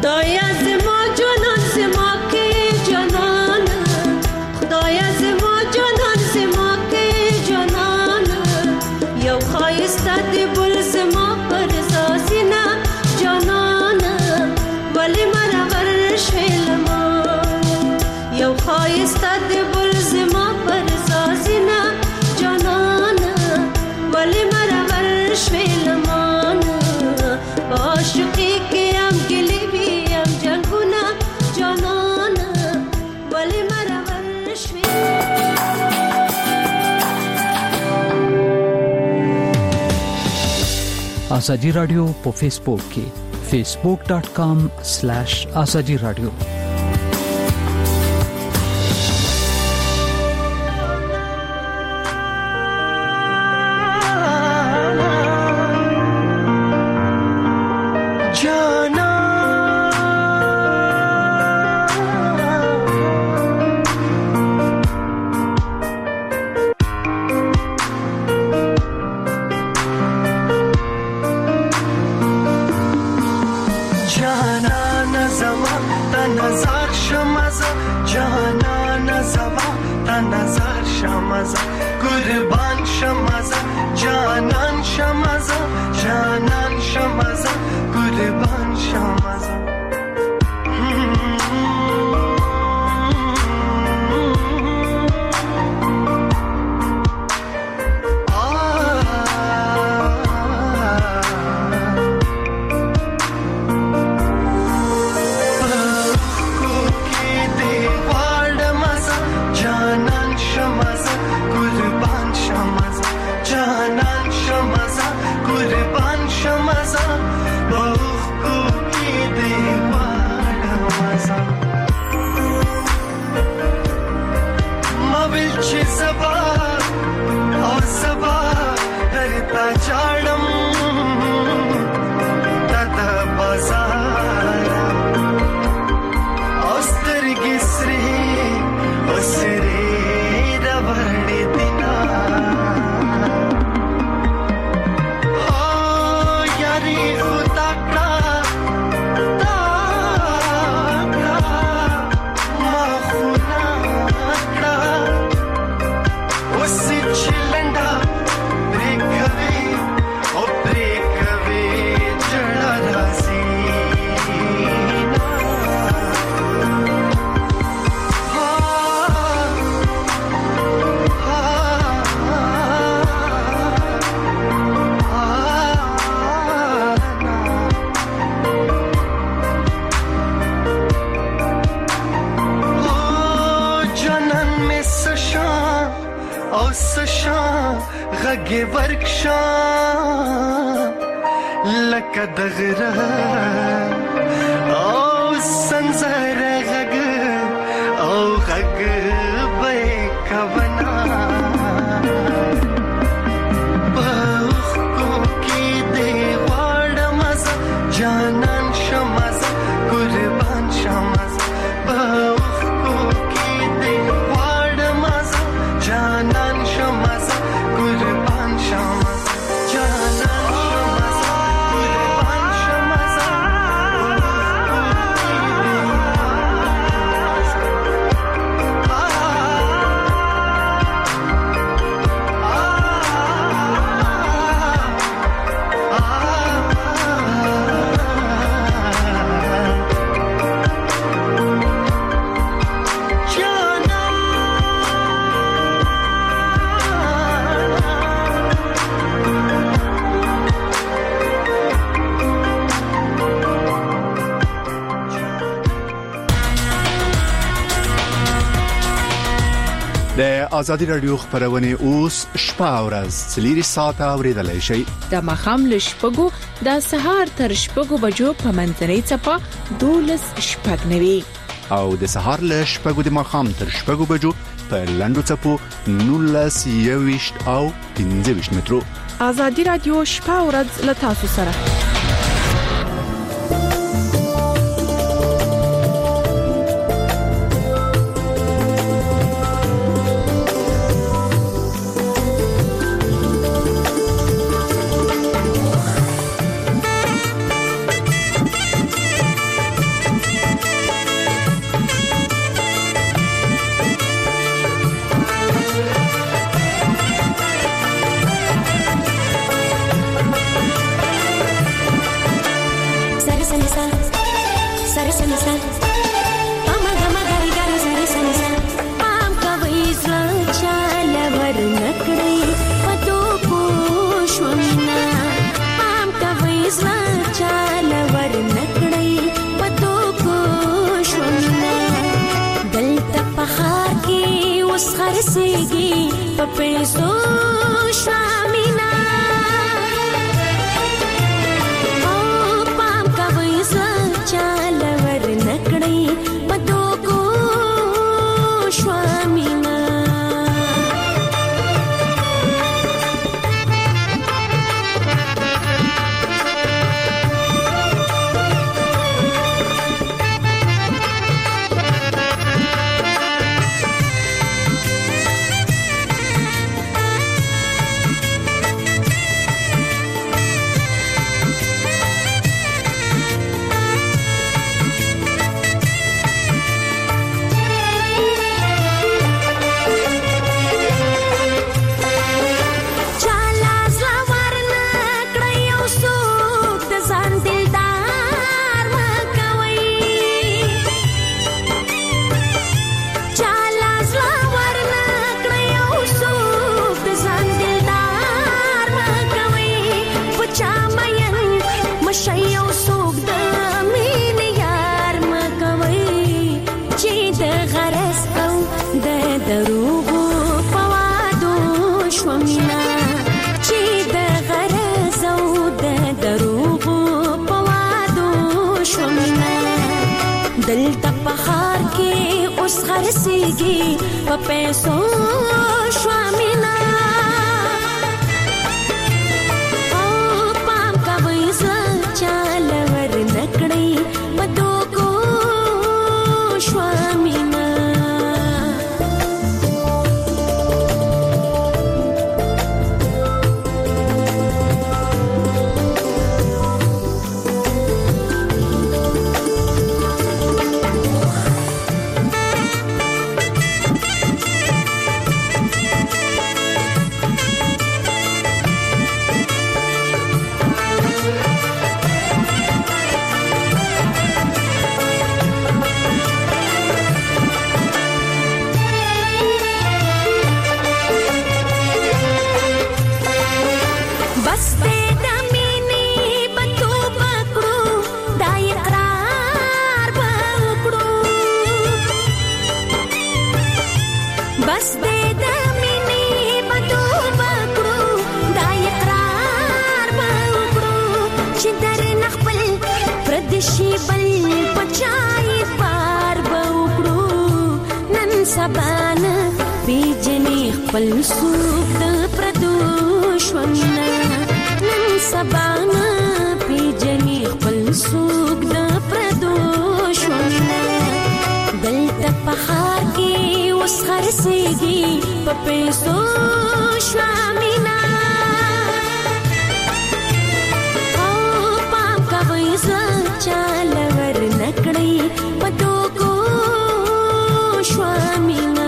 خدای از ما جانان زما که جانان، خدای از ما جانان زما که جانان، یو خایسته دی بل زما پر زازینا جانان، ولی مرا ورشلما یو خایسته دی بل زما پر زازینا جانان، ولی مرا ورشلما عاشقی که ام گلی بیم جنگونه جانان، ولی مرا آزادی رادیو په فیسبوک کې facebook.com/azadi radio آزادی رادیو خبرونه اوس شپه او ورځ 3 ساعته اوریدلای شي د مخام لشپګو د سهار تر شپګو بجو په منځنۍ چپه 12:09 او د سهار لشپګو د مخام تر شپګو بجو په لندو چپو 19:20 او 15 مترو. آزادی رادیو شپه او ورځ له تاسو سره. سن سن پم غم ګر ګر سر سن سن پام کوي زړه چاله ور نکړي پتو پوښونا پام کوي زړه چاله ور نکړي پتو پوښونا دلته په خار کې اوس خرسيږي په پیسو شامینا دلته په خار کې اوس خرسيږي په پیسو شوامینا او پام کوي زړه چاله ور نکړي په دوکو شوامینا سبانا پیجنی خپل سوق د پردوشونا نن سبانا پیجنی خپل سوق د پردوشونا دلته په خار کې اوس خرسيږي په پیسو شوامینا او پام کوي زړه چاله ور نکړي په دوکو شوامینا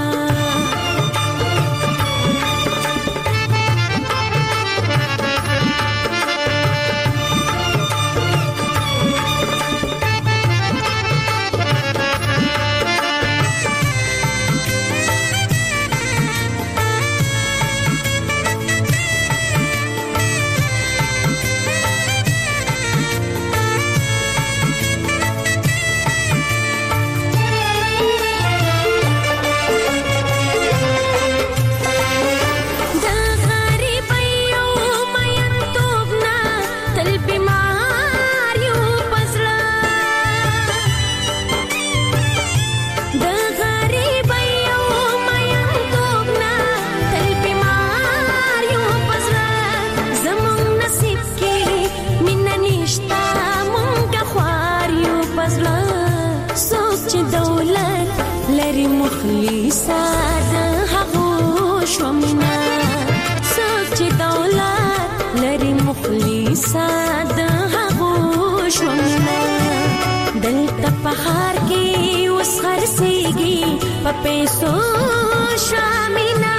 مخلصا د هغو شومنا سوچ دولت لري مخلصا د هغو شومنا دلته په خار کې اوس خرسيږي په پیسو شامینا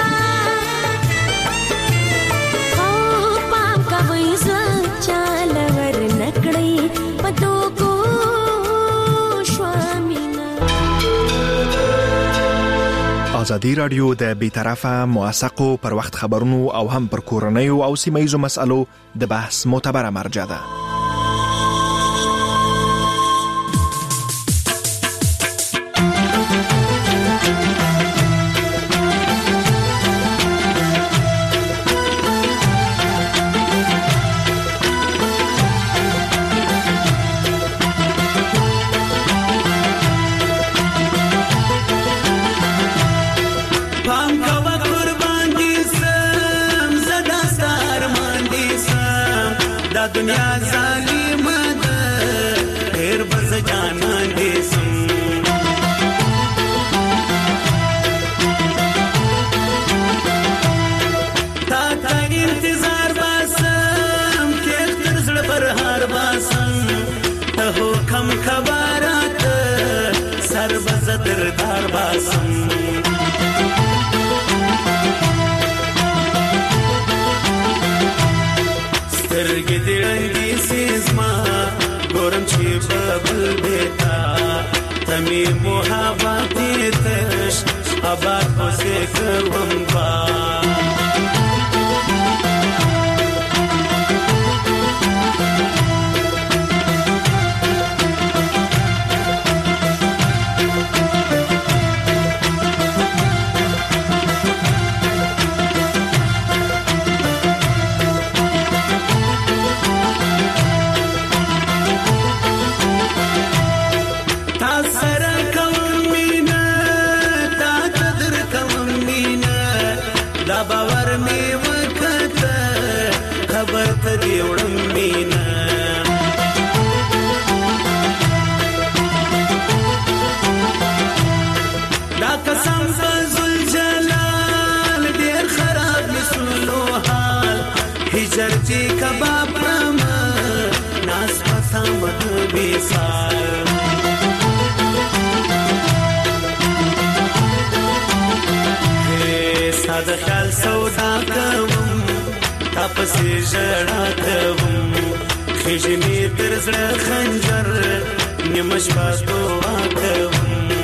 او پام کوي زړه چاله ور نکړي په دوکو ازادي رادیو د بیطرفه موثقو پر وخت خبرونو او هم پر کورنیو او سیمه‌ایزو مسالو د بحث معتبره مرجع ده. दुनिया जालिमा ده ډېر بز جانان دې سم تا تا انتظار باسم تل تر زړه پر هار باسم ته حکم خبرات سر بز دردار باسم سترګې دې رنګې سیزما ګورم چې ببل بیتا تمې محبتې تش آباد پسې کوم با چرچی کباب پرما ناس پسا مد بیسار ساد خیال سودا کوم تپسی جڑا کوم خیجنی تر زړه خنجر نیمش پاس دعا کوم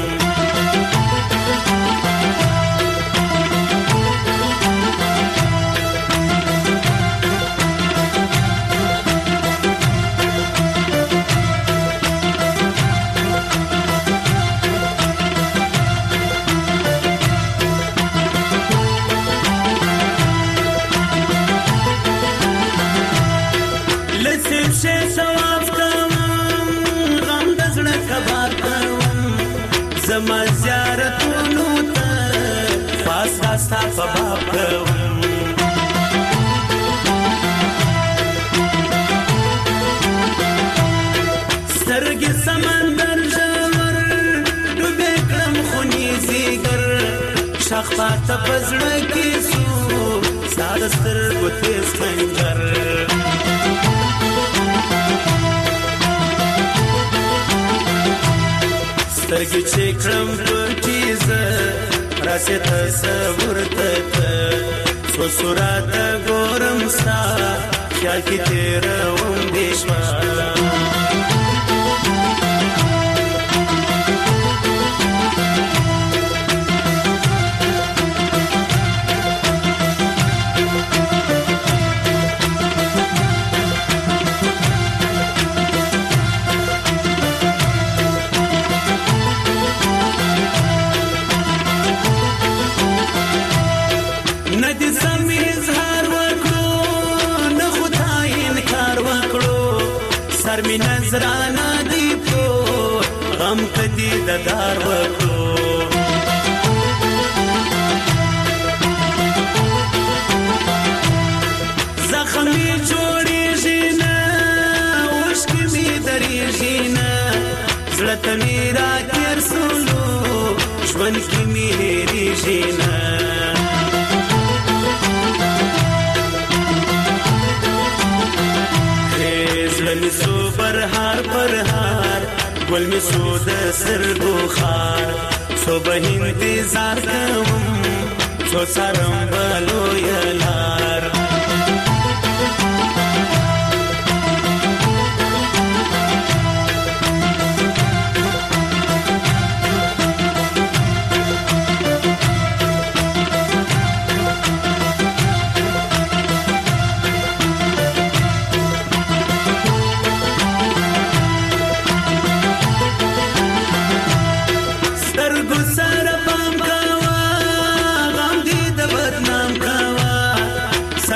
زما زیارتونو ته پاس راستا په باب کوم سترګې سمندر ژور ډوبې کړم خونې زیګر شاخ پاته په زړه کې سو ستا د سترګو تیز خنجر سترګې چې کړم پټیزه راسې تصور ته څو صورته ګورم ستا خیال کې تېروم دې شپه می نظرانا دی پو غم کدی ددار وکړو زخمی جوړیږي نه اوښکې می درېږي نه زړه ته مې راکېر سولو ژوند کې مې هېرېږي نه زړه سو پرهار پرهار ګل می سو د سترګو خار سو به انتظار کوم څو څارم بلو یلار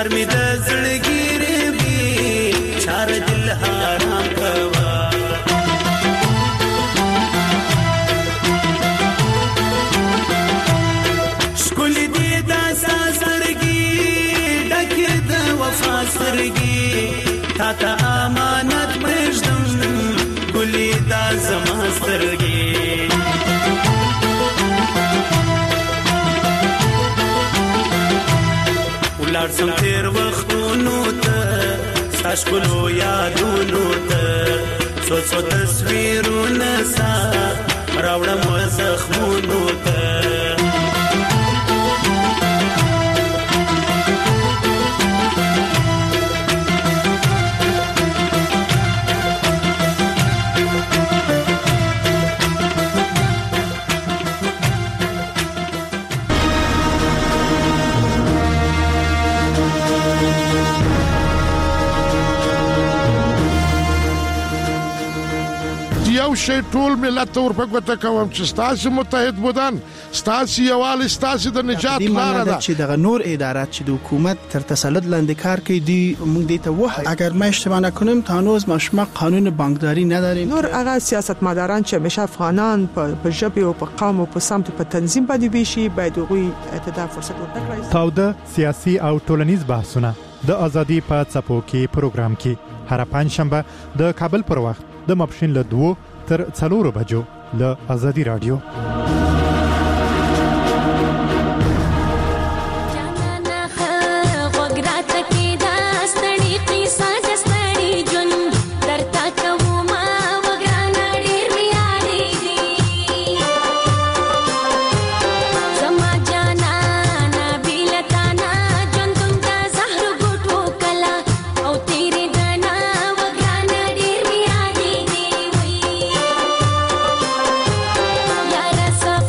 سر می د زړګي بي چار دل حرام کوا شکل دې د ساسرګي ډکه د وفا سرګي تا ته امانت پرېږدم ګلې دا زما سترګې ولاړ سم تېر وختونو ته ستا ښکلو یادونو ته څو څو تصویرونه ستا راوړم زخمونو ته یو شی ټول ملت ور په ګوته کوم چې ستاسو متحد بودن ستاسو یوال ستاسو د نجات لار ده چې د نور ادارات چې د حکومت تر تسلط لاندې کار کوي دی موږ دې ته وه اگر ما اشتباه نکنم تا هنوز ما قانون بانکداری نداریم نور هغه سیاستمداران چې همیشه افغانان په ژبه او په قوم او په سمت په تنظیم باندې ویشي باید هغوی ته فرصت ورکړي تاوده سیاسي او ټولنیز بحثونه د ازادي په څپو کې پروګرام کې هر پنځشنبه د کابل پر وخت د ماپښین له 2 تر 4 بجو له ازادي رادیو Sa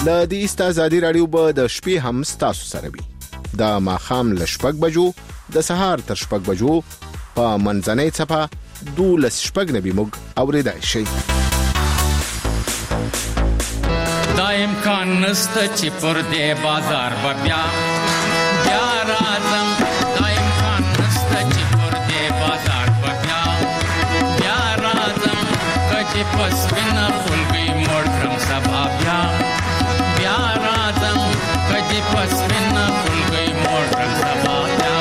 له دې ایست ازادي رادیو به د شپې هم ستاسو سره وي. د ماښام له 6 بجو د سهار تر 6 بجو په منځنۍ څپه 12:06 موږ اورېدای شئ. دا امکان نسته چې پر دې بازار به بیا راځم. دا امکان نسته چې پر دې بازار به بیا راځم. که پس وینه خلګي موړ کړم سبا بیا راځم. که پس وینه خلګي موړ کړم سبا بیا.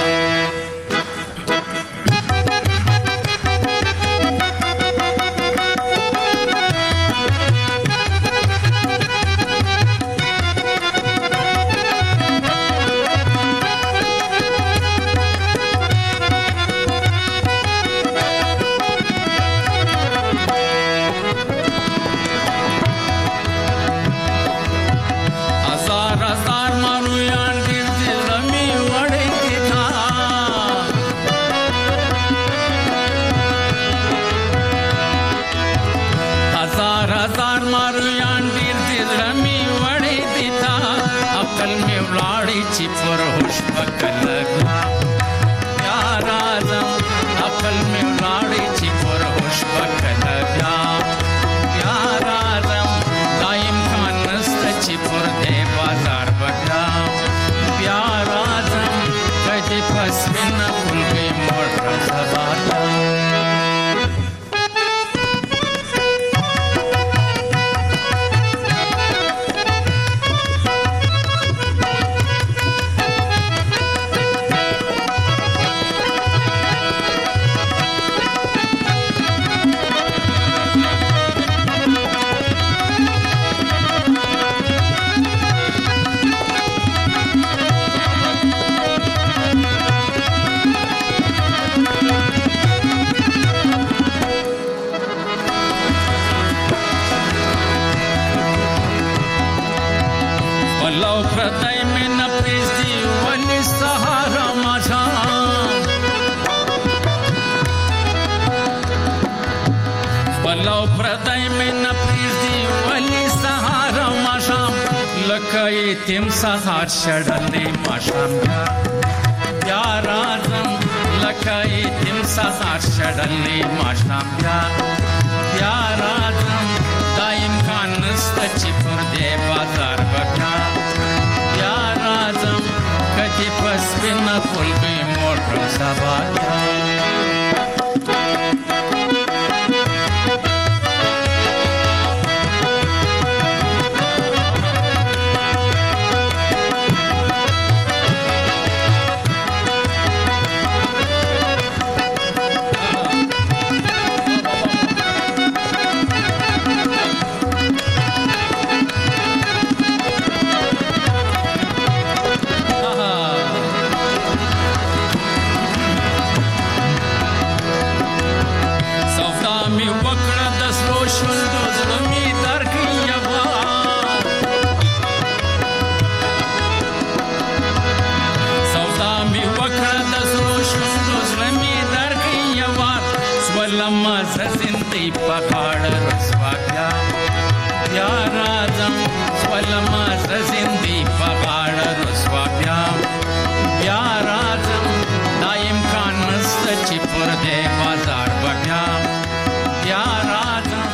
تم سهار شړلې ماشام بیا راځم. لکه تم سهار شړلې ماشام بیا راځم. دا امکان نسته چې پر دې بازار به بیا راځم. که پس وینه خلګي موړ کړم سبا پخاړ رسوا بیا راځم. ولما زنده